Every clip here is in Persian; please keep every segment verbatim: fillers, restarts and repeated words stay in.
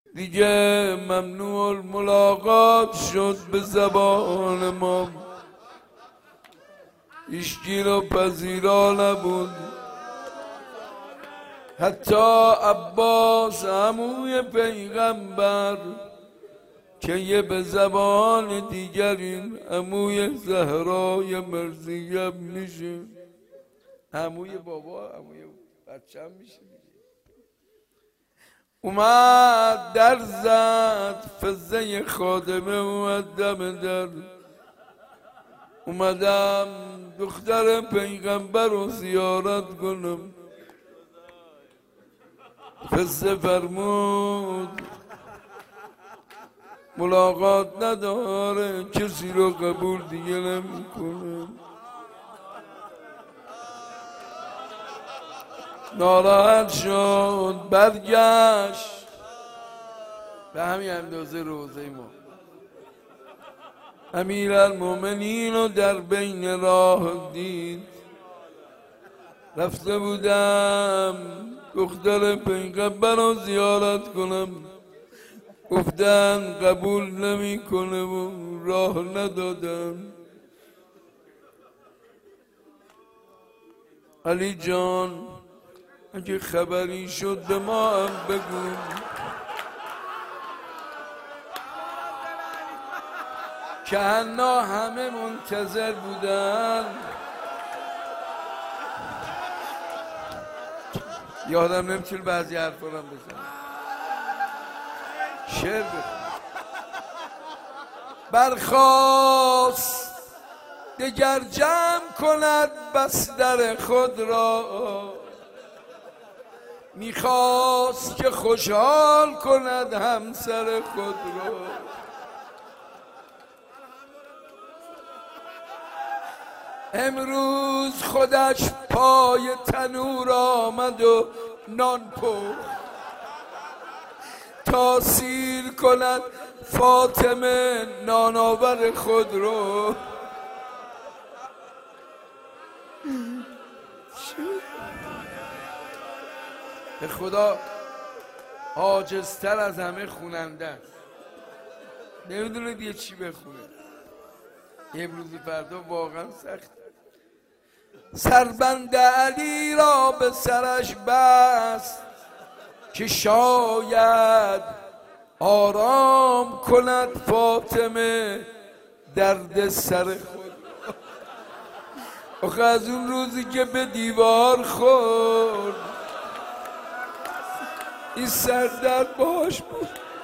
دیگه ممنوع الملاقات شد به زبان ما، هیچکی رو پذیرا نبود. حتی عباس عموی پیغمبر که یه به زبان دیگری عموی زهرای مرزیه میشه، عموی بابا عموی بچه هم میشه، اومد در زد، فزه خادمه اومد دم در. اومدم دختر پیغمبر رو زیارت کنم. فزه فرمود ملاقات نداره، کسی رو قبول دیگه نمی کنه. ناراحت شد، برگشت به همین اندازه روزه ما. امیرالمومنین رو در بین راه دید. رفته بودم دختر پیغمبر رو زیارت کنم، گفتن قبول نمی کنه و راه ندادم. علی جان اگه خبری شد به ما هم بگو. که حنا همه منتظر بودن. یادم نمیتونه بعضی حرفا رو بزنم. شعر بخون. برخاست دگر جمع کند بستر خود را، میخواست که خوشحال کند همسر خود را. امروز خودش پای تنور آمد و نان پخت تا سیر کند فاطمه نانآور خود رو. به خدا عاجزتر از همه خوننده است. نمیدونه دیگه چی بخونه. امروز فردا واقعا سخت. سربند علی را به سرش بست که شاید آرام کند فاطمه درد سر خود. آخه از اون روزی که به دیوار خورد این سردرد باش بود.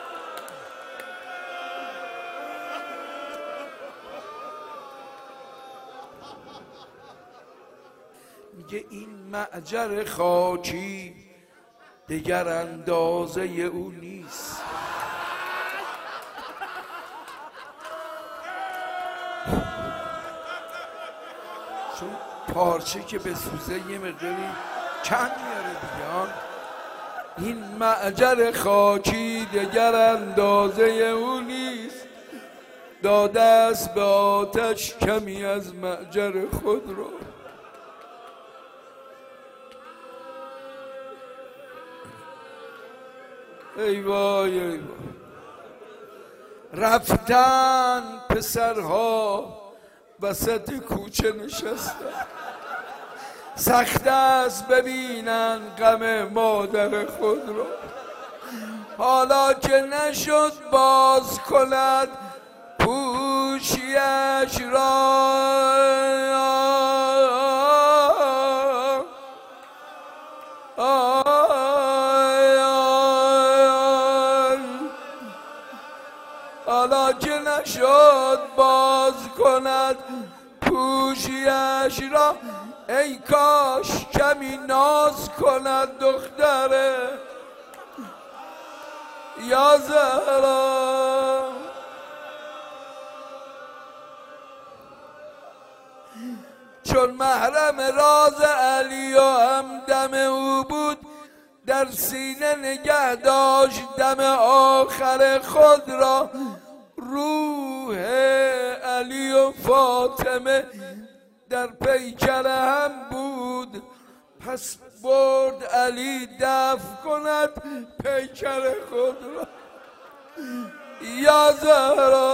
میگه این معجر خاکی دگر اندازه او نیست. چون پارچه که به سوزه یه مقداری کم میاره دیگه. این معجر خاکی دگر اندازه او نیست، داده است به آتش کمی از معجر خود را. ای وای ای وای. رفتن پسرها وسط کوچه نشستن، سخت است ببینن غم مادر خود را. حالا که نشد باز کند پوشیش را، حالا که نشد باز کند پوشیش را. ای کاش کمی ناز کند دختره یا زهرا. چون محرم راز علی و همدم او بود، در سینه نگه داشت دم آخر خود را. روح علی و فاطمه در پیکر هم بود، پس برد علی دفع کند پیکر خود را. یا زهرا